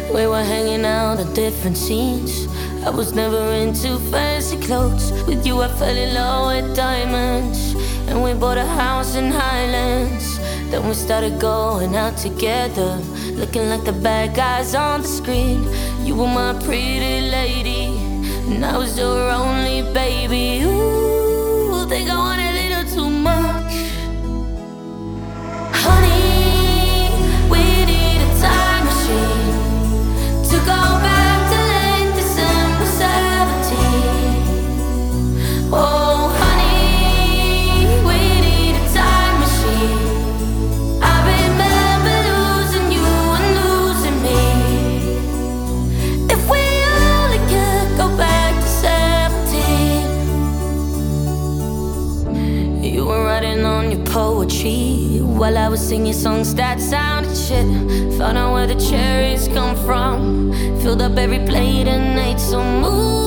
We were hanging out in different scenes. I was never into fancy clothes. With you I fell in love with diamonds, and we bought a house in Highlands. Then we started going out together, looking like the bad guys on the screen. You were my pretty lady, and I was your only baby. Ooh, think I want a little too much. Honey, we need a time machine to go back to late December 17. Oh, honey, we need a time machine. I remember losing you and losing me. If we only could go back to 17. You were writing on your poetry while I was singing songs that sounded shit. Found out where the cherries come from, filled up every plate and ate some mood.